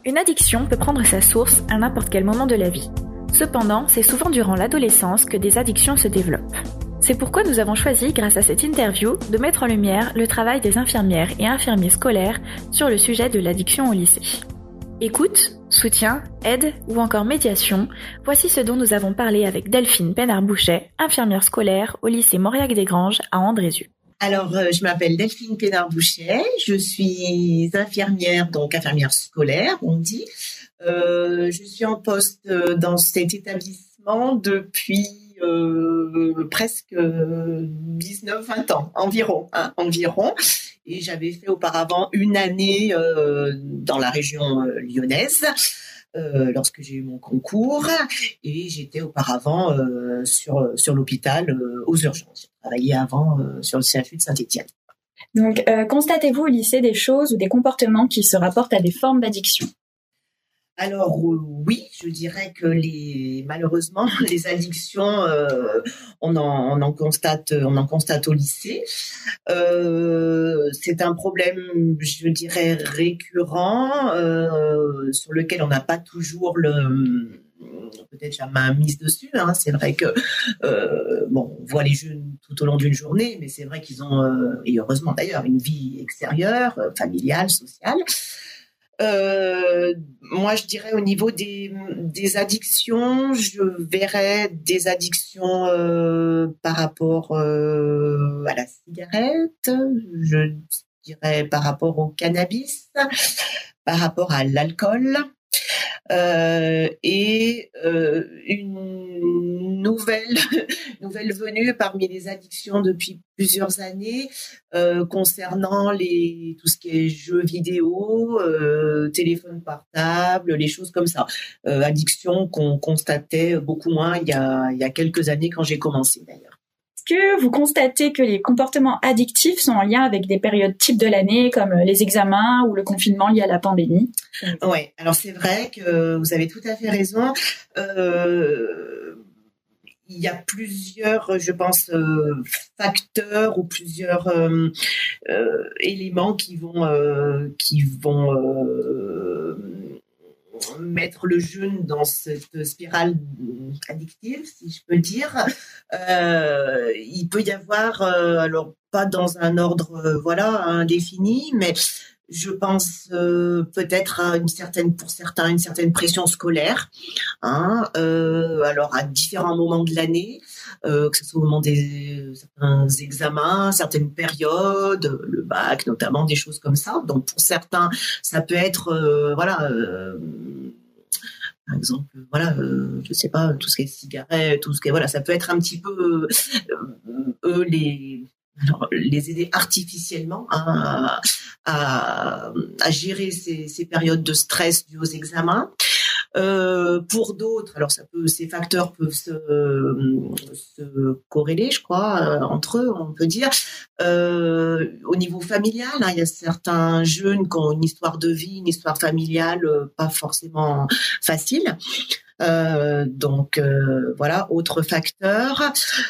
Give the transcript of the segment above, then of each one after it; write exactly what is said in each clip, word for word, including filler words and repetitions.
Une addiction peut prendre sa source à n'importe quel moment de la vie. Cependant, c'est souvent durant l'adolescence que des addictions se développent. C'est pourquoi nous avons choisi, grâce à cette interview, de mettre en lumière le travail des infirmières et infirmiers scolaires sur le sujet de l'addiction au lycée. Écoute, soutien, aide ou encore médiation, voici ce dont nous avons parlé avec Delphine Pénard-Bouchet, infirmière scolaire au lycée Mauriac-des-Granges à Andrézieux. Alors, euh, je m'appelle Delphine Pénard-Bouchet, je suis infirmière, donc infirmière scolaire, on dit. Euh, je suis en poste euh, dans cet établissement depuis euh, presque dix-neuf vingt ans, environ, hein, environ. Et j'avais fait auparavant une année euh, dans la région euh, lyonnaise, euh, lorsque j'ai eu mon concours, et j'étais auparavant euh, sur, sur l'hôpital euh, aux urgences. J'ai travaillé avant euh, sur le C H U de Saint-Étienne. Donc, euh, constatez-vous au lycée des choses ou des comportements qui se rapportent à des formes d'addiction ? Alors euh, oui, je dirais que les malheureusement les addictions, euh, on en on en constate on en constate au lycée. Euh, c'est un problème, je dirais, récurrent euh, sur lequel on n'a pas toujours le peut-être la main mise dessus. Hein. C'est vrai que euh, bon, on voit les jeunes tout au long d'une journée, mais c'est vrai qu'ils ont euh, et heureusement d'ailleurs une vie extérieure, euh, familiale, sociale. Euh, moi, je dirais au niveau des, des addictions, je verrais des addictions euh, par rapport euh, à la cigarette, je dirais par rapport au cannabis, par rapport à l'alcool, euh, et euh, une nouvelle nouvelle venue parmi les addictions depuis plusieurs années euh, concernant les tout ce qui est jeux vidéo, euh, téléphone portable, les choses comme ça. Euh, addictions qu'on constatait beaucoup moins il y a il y a quelques années quand j'ai commencé d'ailleurs. Est-ce que vous constatez que les comportements addictifs sont en lien avec des périodes types de l'année, comme les examens ou le confinement lié à la pandémie ? Oui, alors c'est vrai que vous avez tout à fait raison. Euh, il y a plusieurs, je pense, euh, facteurs ou plusieurs euh, euh, éléments qui vont, euh, qui vont euh, mettre le jeune dans cette spirale addictive, si je peux dire. Euh, il peut y avoir, euh, alors pas dans un ordre, euh, voilà, indéfini, mais je pense euh, peut-être à une certaine, pour certains, une certaine pression scolaire, hein, euh, alors à différents moments de l'année, euh, que ce soit au moment des certains examens, certaines périodes, le bac notamment, des choses comme ça. Donc pour certains, ça peut être, euh, voilà. Euh, Par exemple, voilà, euh, je sais pas, tout ce qui est cigarettes, tout ce qui est, voilà, ça peut être un petit peu euh, eux les alors, les aider artificiellement à, à, à gérer ces, ces périodes de stress dues aux examens. Euh, pour d'autres, alors ça peut, ces facteurs peuvent se, se corréler, je crois, euh, entre eux, on peut dire. Euh, au niveau familial, hein, il y a certains jeunes qui ont une histoire de vie, une histoire familiale euh, pas forcément facile. Euh, donc euh, voilà, autre facteur.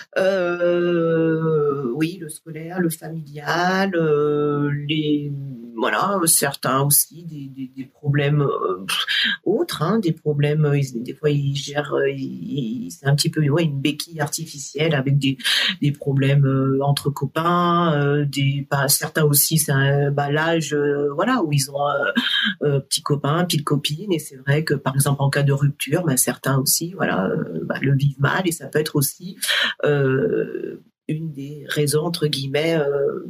Euh, oui, le scolaire, le familial, euh, les voilà, certains aussi des, des, des problèmes euh, autres, hein, des problèmes. Ils, des fois, ils gèrent, ils, c'est un petit peu ouais, une béquille artificielle avec des des problèmes euh, entre copains, euh, des bah, certains aussi, c'est un bah, l'âge, euh, voilà, où ils ont euh, euh, petits copains, petites copines, et c'est vrai que par exemple en cas de rupture, bah, certains aussi, voilà, euh, bah, le vivent mal, et ça peut être aussi euh, une des raisons entre guillemets euh,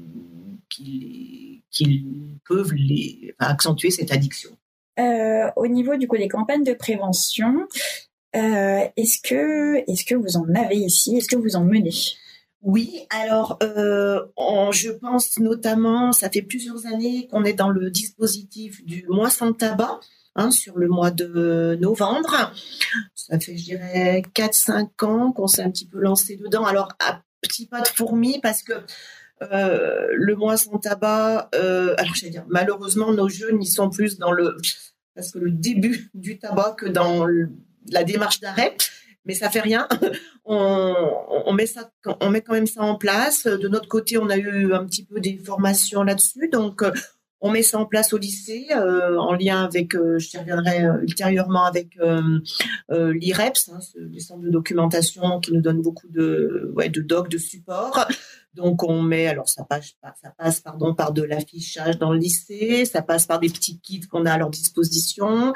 qui, qui peuvent les, enfin, accentuer cette addiction. Euh, au niveau du coup des campagnes de prévention, euh, est-ce que est-ce que vous en avez ici ? Est-ce que vous en menez ? Oui, alors euh, on, je pense notamment, ça fait plusieurs années qu'on est dans le dispositif du mois sans tabac. Hein, sur le mois de novembre. Ça fait, je dirais, quatre cinq ans qu'on s'est un petit peu lancé dedans. Alors, à petits pas de fourmis, parce que euh, le mois sans tabac, euh, alors j'allais dire, malheureusement, nos jeunes, ils sont plus dans le, parce que le début du tabac que dans le, la démarche d'arrêt. Mais ça fait rien. On, on met ça, on met quand même ça en place. De notre côté, on a eu un petit peu des formations là-dessus. Donc, On met ça en place au lycée, euh, en lien avec, euh, je y reviendrai ultérieurement avec euh, euh, l'I R E P S, hein, les centres de documentation qui nous donnent beaucoup de, ouais, de docs, de supports. Donc on met, alors ça passe, ça passe pardon, par de l'affichage dans le lycée, ça passe par des petits kits qu'on a à leur disposition.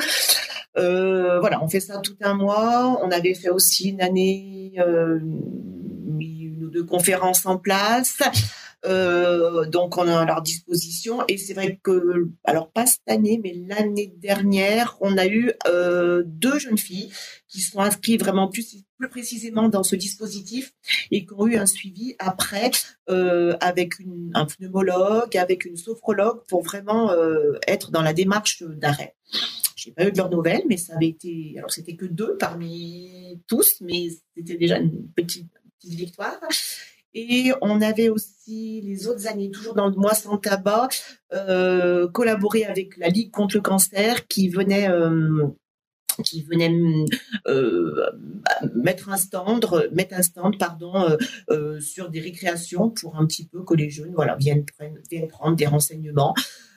Euh, voilà, on fait ça tout un mois. On avait fait aussi une année, euh, une ou deux conférences en place. Euh, donc on a à leur disposition, et c'est vrai que, alors pas cette année, mais l'année dernière, on a eu euh, deux jeunes filles qui sont inscrites vraiment plus, plus précisément dans ce dispositif et qui ont eu un suivi après euh, avec une, un pneumologue, avec une sophrologue pour vraiment euh, être dans la démarche d'arrêt. J'ai pas eu de leurs nouvelles, mais ça avait été, alors c'était que deux parmi tous, mais c'était déjà une petite, petite victoire. Et on avait aussi les autres années, toujours dans le mois sans tabac, euh, collaboré avec la Ligue contre le cancer qui venait, euh, qui venait euh, mettre un stand, mettre un stand, pardon, euh, euh, sur des récréations pour un petit peu que les jeunes, voilà, viennent, prennent, viennent prendre des renseignements.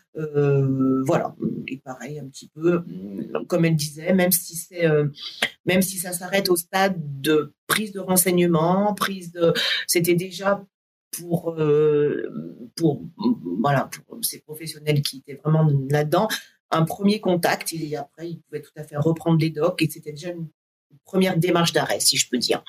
Euh, voilà, et pareil un petit peu, comme elle disait, même si c'est, euh, même si ça s'arrête au stade de prise de renseignements, prise de, c'était déjà pour, euh, pour, voilà, pour ces professionnels qui étaient vraiment là-dedans, un premier contact, et après ils pouvaient tout à fait reprendre les docs, et c'était déjà une première démarche d'arrêt, si je peux dire.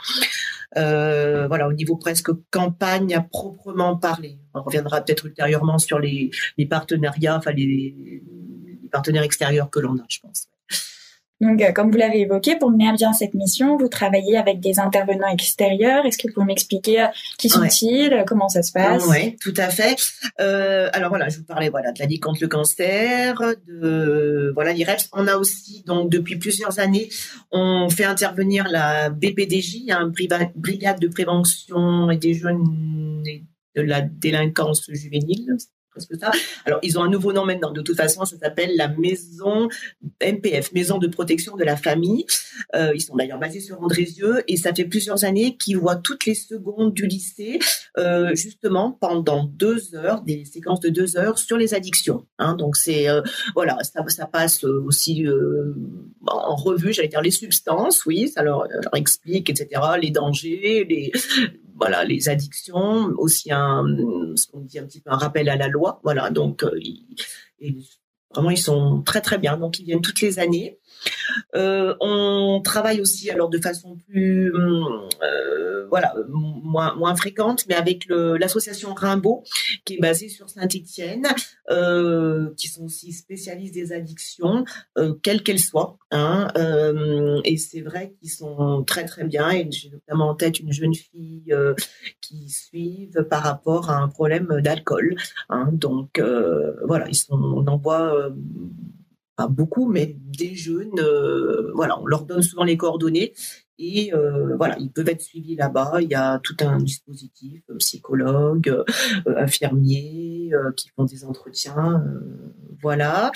Euh, voilà, au niveau presque campagne à proprement parler. On reviendra peut-être ultérieurement sur les, les partenariats, enfin les, les partenaires extérieurs que l'on a, je pense. Donc, euh, comme vous l'avez évoqué, pour mener à bien cette mission, vous travaillez avec des intervenants extérieurs. Est-ce que vous pouvez m'expliquer euh, qui sont-ils, ouais. Comment ça se passe? Oui, tout à fait. Euh, alors voilà, je vous parlais voilà de la Ligue contre le cancer, de voilà l'I R E P S. On a aussi donc depuis plusieurs années, on fait intervenir la B P D J, hein, Brigade de prévention et des jeunes et de la délinquance juvénile. Presque ça. Alors, ils ont un nouveau nom maintenant. De toute façon, ça s'appelle la maison M P F, Maison de protection de la famille. Euh, ils sont d'ailleurs basés sur Andrézieux, et ça fait plusieurs années qu'ils voient toutes les secondes du lycée, euh, justement pendant deux heures, des séquences de deux heures sur les addictions. Hein. Donc c'est euh, voilà, ça, ça passe aussi euh, en revue, j'allais dire les substances, oui, ça leur, leur explique, et cetera. Les dangers, les voilà, les addictions, aussi un, ce qu'on dit un petit peu un rappel à la loi. Voilà, donc euh, ils, ils, vraiment ils sont très très bien. Donc ils viennent toutes les années. Euh, on travaille aussi alors de façon plus euh, voilà moins moins fréquente, mais avec le, l'association Rimbaud qui est basée sur Saint-Étienne, euh, qui sont aussi spécialistes des addictions, euh, quelles qu'elles soient. Hein, euh, et c'est vrai qu'ils sont très très bien. Et j'ai notamment en tête une jeune fille euh, qui suivent par rapport à un problème d'alcool. Hein, donc euh, voilà, ils sont, on en voit. Euh, Pas beaucoup, mais des jeunes, euh, voilà, on leur donne souvent les coordonnées, et euh, voilà, ils peuvent être suivis là-bas. Il y a tout un dispositif, euh, psychologues, euh, infirmiers euh, qui font des entretiens, euh, voilà.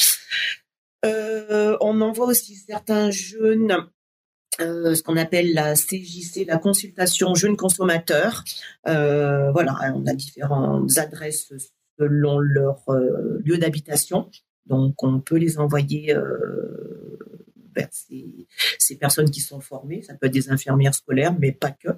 Euh, on envoie aussi certains jeunes, euh, ce qu'on appelle la C J C, la consultation jeunes consommateurs. Euh, voilà, on a différentes adresses selon leur euh, lieu d'habitation. Donc, on peut les envoyer euh, vers ces, ces personnes qui sont formées. Ça peut être des infirmières scolaires, mais pas que.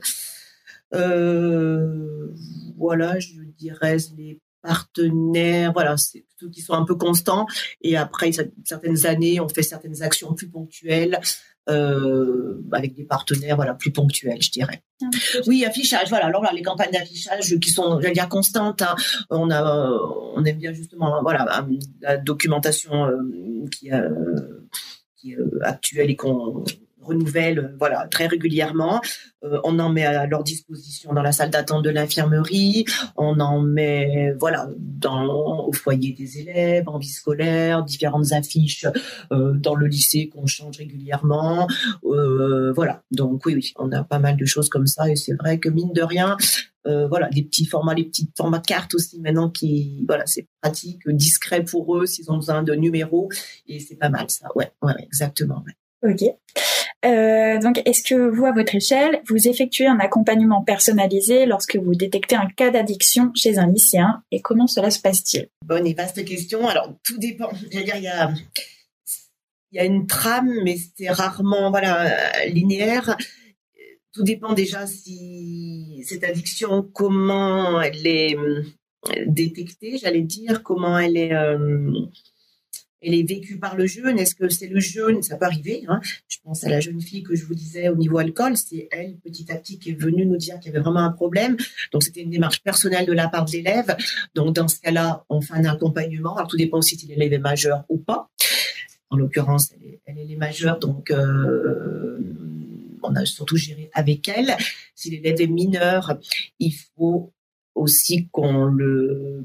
Euh, voilà, je dirais les partenaires, voilà, c'est ceux qui sont un peu constants. Et après, certaines années, on fait certaines actions plus ponctuelles euh, avec des partenaires, voilà, plus ponctuels, je dirais. Oui, affichage, voilà. Alors là, les campagnes d'affichage qui sont, j'allais dire, constantes. Hein. On a, on aime bien justement, voilà, la documentation euh, qui, euh, qui est euh, actuelle et qu'on renouvelle, voilà, très régulièrement. Euh, on en met à leur disposition dans la salle d'attente de l'infirmerie. On en met, voilà, dans, au foyer des élèves, en vie scolaire, différentes affiches euh, dans le lycée qu'on change régulièrement. Euh, voilà. Donc oui, oui, on a pas mal de choses comme ça, et c'est vrai que mine de rien, euh, voilà, les petits formats, les petits formats cartes aussi maintenant qui, voilà, c'est pratique, discret pour eux s'ils ont besoin de numéros, et c'est pas mal ça. Ouais, ouais, exactement. Ouais. Ok. Euh, donc, est-ce que vous, à votre échelle, vous effectuez un accompagnement personnalisé lorsque vous détectez un cas d'addiction chez un lycéen et comment cela se passe-t-il? Bonne et vaste question. Alors, tout dépend. Je veux dire, il y a, il y a une trame, mais c'est rarement, voilà, linéaire. Tout dépend déjà si cette addiction, comment elle est détectée, j'allais dire, comment elle est... Euh, Elle est vécue par le jeune. Est-ce que c'est le jeune? Ça peut arriver. Hein. Je pense à la jeune fille que je vous disais au niveau alcool. C'est elle, petit à petit, qui est venue nous dire qu'il y avait vraiment un problème. Donc, c'était une démarche personnelle de la part de l'élève. Donc, dans ce cas-là, on fait un accompagnement. Alors, tout dépend si l'élève est majeur ou pas. En l'occurrence, elle est, elle est majeure. Donc, euh, on a surtout géré avec elle. Si l'élève est mineur, il faut aussi qu'on le...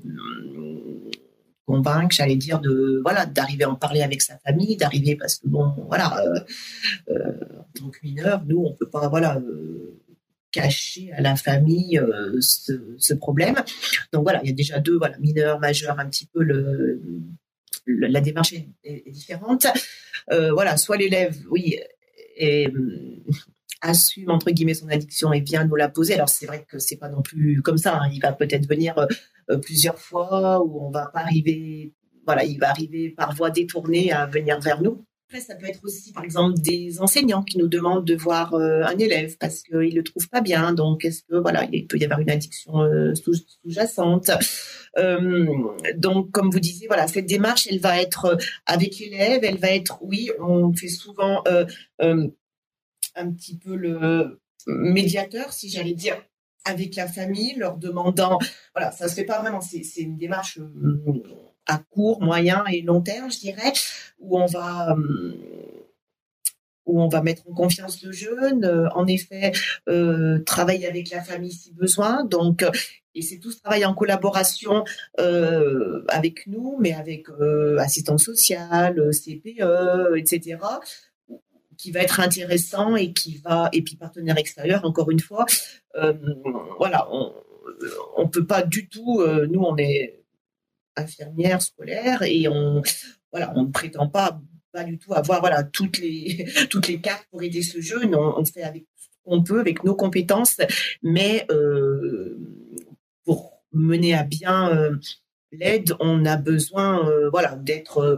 convaincre, j'allais dire, de voilà, d'arriver à en parler avec sa famille, d'arriver parce que bon, voilà, euh, euh, en tant que mineur, nous, on peut pas, voilà, euh, cacher à la famille euh, ce, ce problème. Donc voilà, il y a déjà deux, voilà, mineurs, majeurs, un petit peu le, le la démarche est, est différente. Euh, voilà, soit l'élève, oui, est, assume entre guillemets son addiction et vient nous la poser. Alors c'est vrai que c'est pas non plus comme ça. Hein. Il va peut-être venir euh, plusieurs fois où on va pas arriver. Voilà, il va arriver par voie détournée à venir vers nous. Après, ça peut être aussi, par exemple, des enseignants qui nous demandent de voir euh, un élève parce qu'ils le trouvent pas bien. Donc, est-ce que voilà, il peut y avoir une addiction euh, sous- sous-jacente. Euh, donc, comme vous disiez, voilà, cette démarche, elle va être avec l'élève. Elle va être, oui, on fait souvent. Euh, euh, un petit peu le médiateur, si j'allais dire, avec la famille, leur demandant, voilà, ça se fait pas vraiment, c'est, c'est une démarche euh, à court, moyen et long terme, je dirais, où on va, euh, où on va mettre en confiance le jeune, euh, en effet, euh, travailler avec la famille si besoin, donc, et c'est tout ce travail en collaboration euh, avec nous, mais avec euh, assistance sociale, C P E, et cetera, qui va être intéressant et qui va, et puis partenaire extérieur, encore une fois, euh, voilà, on on peut pas du tout, euh, nous on est infirmière scolaire et on, voilà, on ne prétend pas, pas du tout avoir, voilà, toutes les, toutes les cartes pour aider ce jeune, on, on fait avec ce qu'on peut, avec nos compétences, mais euh, pour mener à bien euh, l'aide, on a besoin, euh, voilà, d'être euh,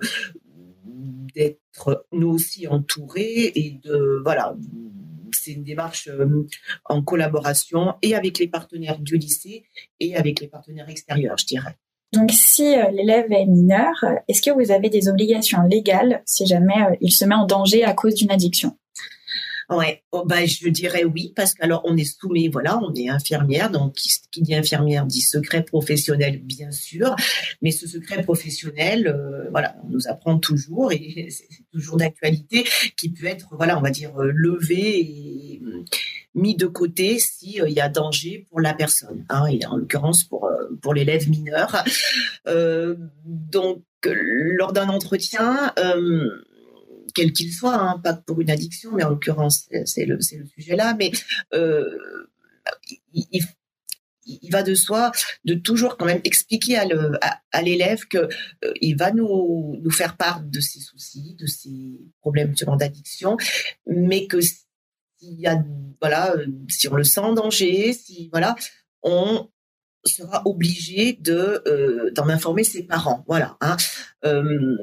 d'être nous aussi entourés et de voilà, c'est une démarche euh, en collaboration et avec les partenaires du lycée et avec les partenaires extérieurs, je dirais. Donc, si euh, l'élève est mineur, est-ce que vous avez des obligations légales si jamais euh, il se met en danger à cause d'une addiction? Ouais, oh, bah, je dirais oui, parce qu'alors on est soumis, voilà, on est infirmière, donc qui, qui dit infirmière dit secret professionnel, bien sûr, mais ce secret professionnel, euh, voilà, on nous apprend toujours et c'est toujours d'actualité, qui peut être, voilà, on va dire, levé et mis de côté si il euh, y a danger pour la personne, hein, et en l'occurrence pour euh, pour l'élève mineur. Euh, donc, lors d'un entretien. Euh, quel qu'il soit, hein, pas pour une addiction, mais en l'occurrence, c'est le, c'est le sujet là, mais euh, il, il, il va de soi de toujours quand même expliquer à, le, à, à l'élève qu'il euh, va nous, nous faire part de ses soucis, de ses problèmes justement d'addiction, mais que s'il y a, voilà, si on le sent en danger, si, voilà, on sera obligé de, euh, d'en informer ses parents, voilà, hein. Euh,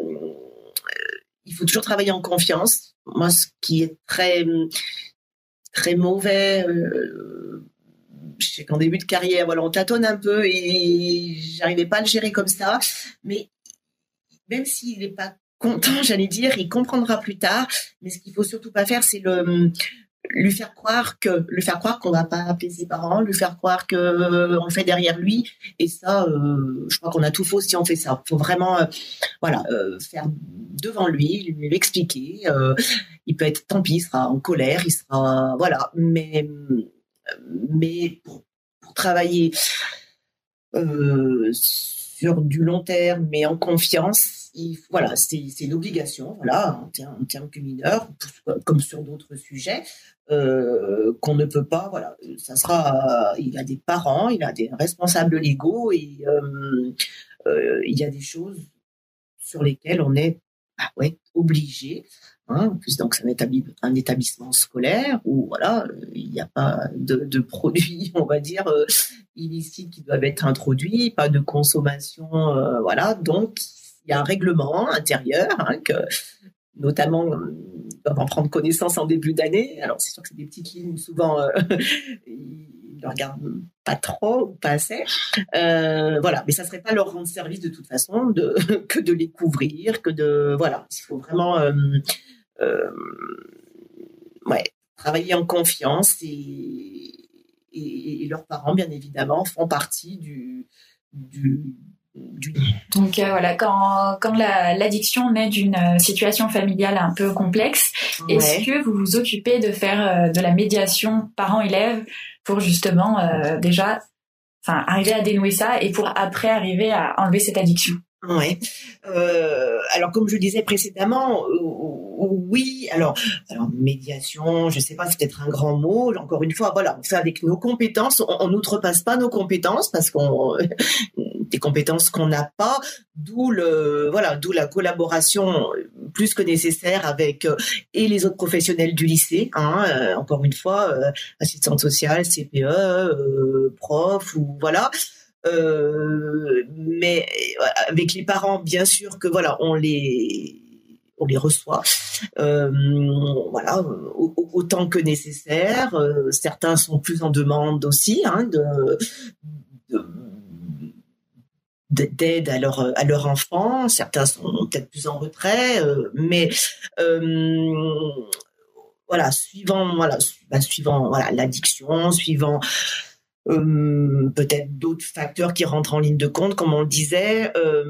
Il faut toujours travailler en confiance. Moi, ce qui est très, très mauvais, euh, je sais qu'en début de carrière, voilà, on tâtonne un peu et j'arrivais pas à le gérer comme ça. Mais même s'il n'est pas content, j'allais dire, il comprendra plus tard. Mais ce qu'il faut surtout pas faire, c'est le lui faire croire que lui faire croire qu'on va pas appeler ses parents, lui faire croire que euh, on le fait derrière lui, et ça euh, je crois qu'on a tout faux si on fait ça. Faut vraiment euh, voilà euh, faire devant lui, lui expliquer, euh, il peut être, tant pis, il sera en colère, il sera voilà, mais mais pour, pour travailler euh, sur du long terme mais en confiance, il, voilà, c'est, c'est l'obligation, voilà, en termes, en termes que mineurs, comme sur d'autres sujets, euh, qu'on ne peut pas, voilà, ça sera, il y a des parents, il y a des responsables légaux et euh, euh, il y a des choses sur lesquelles on est ah ouais, obligé. Hein, en plus, donc c'est un, établi- un établissement scolaire où voilà, il n'y a pas de, de produits, on va dire, euh, illicites qui doivent être introduits, pas de consommation, euh, voilà. Donc il y a un règlement intérieur hein, que notamment ils doivent en prendre connaissance en début d'année. Alors c'est sûr que c'est des petites lignes, souvent euh, ils ne regardent pas trop ou pas assez. Euh, voilà, mais ça serait pas leur rendre service de toute façon de, que de les couvrir, que de voilà, il faut vraiment euh, euh, ouais, travailler en confiance et, et, et leurs parents bien évidemment font partie du du Du... Donc euh, voilà, quand, quand la, l'addiction naît d'une euh, situation familiale un peu complexe, ouais. Est-ce que vous vous occupez de faire euh, de la médiation parents-élèves pour justement euh, déjà enfin, arriver à dénouer ça et pour après arriver à enlever cette addiction? Ouais. Euh, alors comme je le disais précédemment, euh, oui. Alors, alors médiation, je sais pas, c'est peut-être un grand mot. Encore une fois, voilà, on fait avec nos compétences. On, on n'outrepasse pas nos compétences parce qu'on des compétences qu'on n'a pas. D'où le voilà, d'où la collaboration plus que nécessaire avec euh, et les autres professionnels du lycée. Hein, euh, encore une fois, euh, assistante sociale, C P E, euh, prof ou voilà. Euh, mais avec les parents, bien sûr que voilà, on les on les reçoit, euh, voilà, autant que nécessaire. Euh, certains sont plus en demande aussi hein, de, de d'aide à leur à leur enfant. Certains sont peut-être plus en retrait, euh, mais euh, voilà, suivant voilà, bah, suivant voilà l'addiction, suivant Euh, peut-être d'autres facteurs qui rentrent en ligne de compte, comme on le disait. Euh,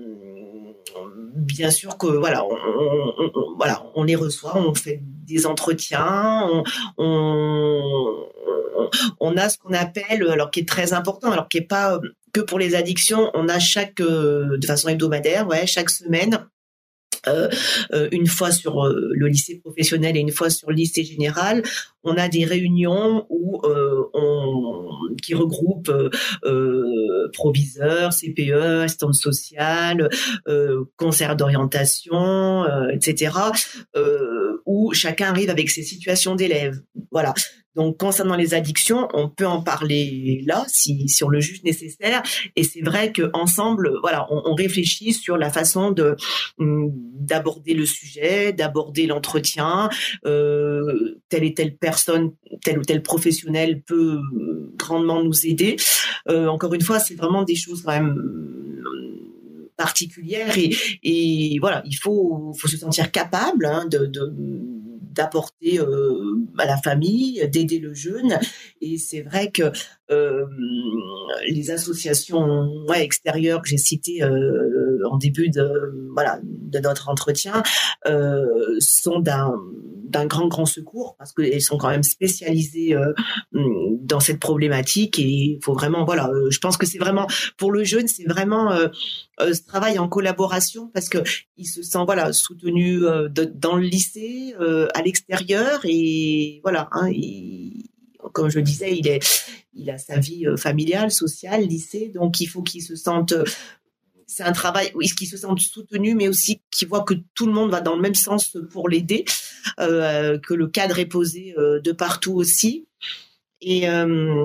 bien sûr que voilà, on, on, on, voilà, on les reçoit, on fait des entretiens, on, on, on a ce qu'on appelle, alors qui est très important, alors qui est pas que pour les addictions, on a chaque de façon hebdomadaire, ouais, chaque semaine. Euh, euh, une fois sur euh, le lycée professionnel et une fois sur le lycée général, on a des réunions où euh, on qui regroupent euh, proviseurs, C P E, assistante sociale, euh, conseillère d'orientation, euh, et cetera. Euh, où chacun arrive avec ses situations d'élèves. Voilà. Donc, concernant les addictions, on peut en parler là, si, si on le juge nécessaire. Et c'est vrai qu'ensemble, voilà, on, on réfléchit sur la façon de d'aborder le sujet, d'aborder l'entretien. Euh, telle et telle personne, tel ou tel professionnel peut grandement nous aider. Euh, encore une fois, c'est vraiment des choses quand même particulières et, et voilà, il faut, faut se sentir capable hein, de, de d'apporter euh, à la famille, d'aider le jeune. Et c'est vrai que euh, les associations ouais, extérieures que j'ai citées euh, en début de voilà de notre entretien euh, sont d'un d'un grand grand secours parce qu'elles sont quand même spécialisées euh, dans cette problématique et il faut vraiment voilà euh, je pense que c'est vraiment pour le jeune c'est vraiment euh, euh, ce travail en collaboration parce que il se sent voilà soutenu euh, de, dans le lycée euh, à l'extérieur et voilà hein, il, comme je le disais il est il a sa vie euh, familiale sociale lycée donc il faut qu'il se sente euh, c'est un travail où il se sent soutenu, mais aussi qu'il voit que tout le monde va dans le même sens pour l'aider, euh, que le cadre est posé euh, de partout aussi. Et euh,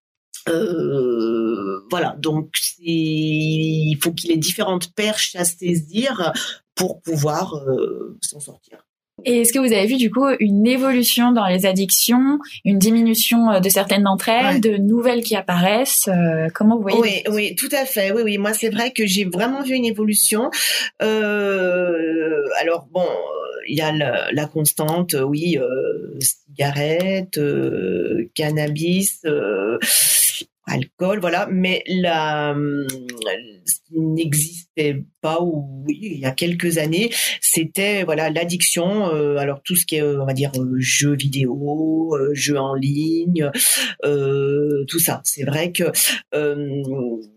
euh, voilà, donc c'est, il faut qu'il ait différentes perches à saisir pour pouvoir euh, s'en sortir. Et est-ce que vous avez vu du coup une évolution dans les addictions, une diminution de certaines d'entre elles, ouais. de nouvelles qui apparaissent euh, Comment vous voyez Oui, oui, tout à fait. Oui, oui. Moi, c'est vrai que j'ai vraiment vu une évolution. Euh, alors bon, il y a la, la constante, oui, euh, cigarettes, euh, cannabis. Euh, alcool, voilà, mais la, ce qui n'existait pas, ou oui, il y a quelques années, c'était voilà l'addiction. Euh, alors tout ce qui est, on va dire, jeux vidéo, euh, jeux en ligne, euh, tout ça. C'est vrai que euh,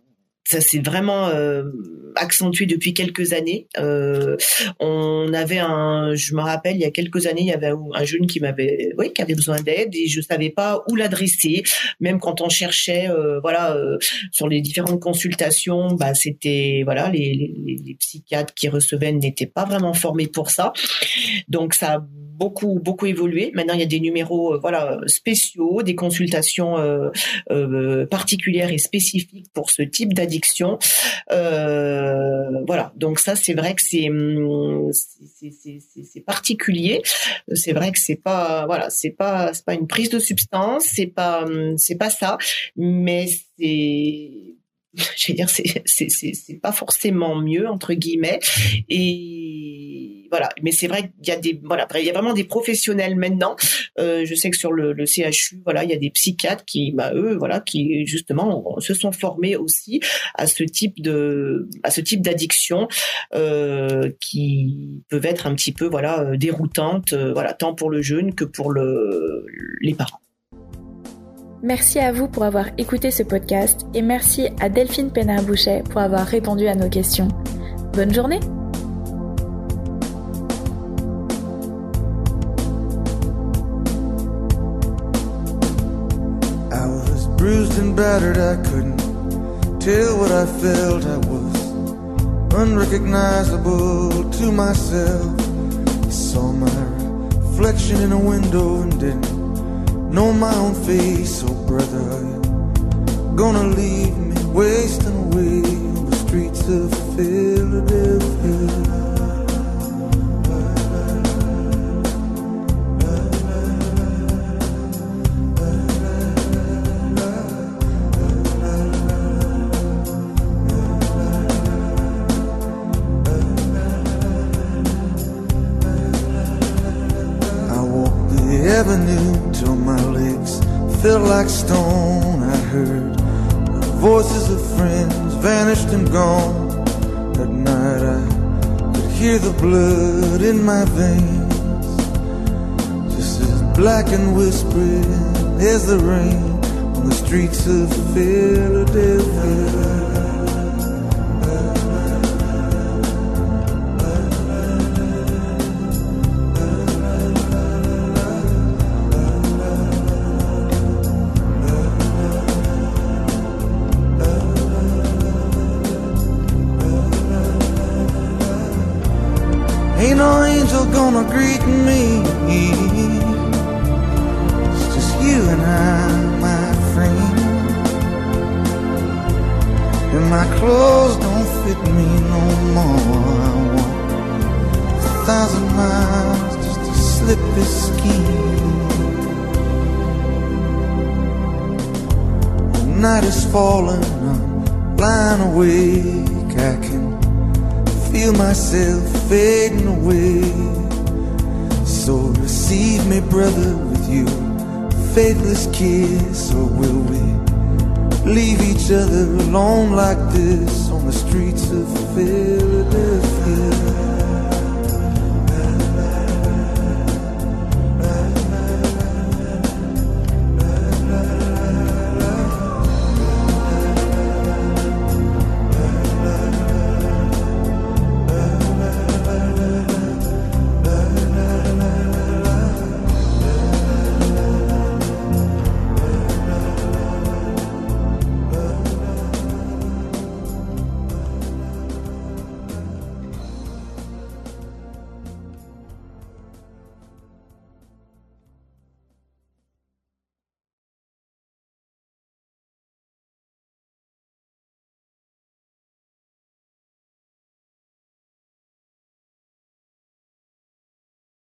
ça s'est vraiment euh, accentué depuis quelques années. Euh, on avait un, je me rappelle, il y a quelques années, il y avait un jeune qui m'avait, oui, qui avait besoin d'aide et je savais pas où l'adresser. Même quand on cherchait, euh, voilà, euh, sur les différentes consultations, bah c'était, voilà, les, les, les psychiatres qui recevaient n'étaient pas vraiment formés pour ça. Donc ça a beaucoup beaucoup évolué. Maintenant, il y a des numéros, euh, voilà, spéciaux, des consultations euh, euh, particulières et spécifiques pour ce type d'addiction. Euh, voilà. Donc ça, c'est vrai que c'est c'est, c'est, c'est, c'est particulier. C'est vrai que c'est pas, voilà, c'est pas c'est pas une prise de substance, c'est pas c'est pas ça, mais c'est je vais dire, c'est, c'est, c'est, c'est pas forcément mieux, entre guillemets. Et voilà. Mais c'est vrai qu'il y a des, voilà, il y a vraiment des professionnels maintenant. Euh, je sais que sur le, le C H U, voilà, il y a des psychiatres qui, bah, eux, voilà, qui, justement, se sont formés aussi à ce type de, à ce type d'addiction, euh, qui peuvent être un petit peu, voilà, déroutantes, euh, voilà, tant pour le jeune que pour le, les parents. Merci à vous pour avoir écouté ce podcast et merci à Delphine Pénard-Bouchet pour avoir répondu à nos questions. Bonne journée! I was bruised and battered, I couldn't tell what I felt. I was unrecognizable to myself. I saw my reflection in a window and didn't know my own face. Oh brother, are you gonna leave me wasting away on the streets of Philadelphia? I walked the avenue till my legs felt like stone. I heard the voices of friends vanished and gone. At night I could hear the blood in my veins, just as black and whispering as the rain on the streets of Philadelphia. Ain't no angel gonna greet me. It's just you and I, my friend. And my clothes don't fit me no more. I walk a thousand miles just to slip this skin. The night is falling, I'm lying awake. I can feel myself fading away. So receive me, brother, with you faithless kiss. Or will we leave each other alone like this on the streets of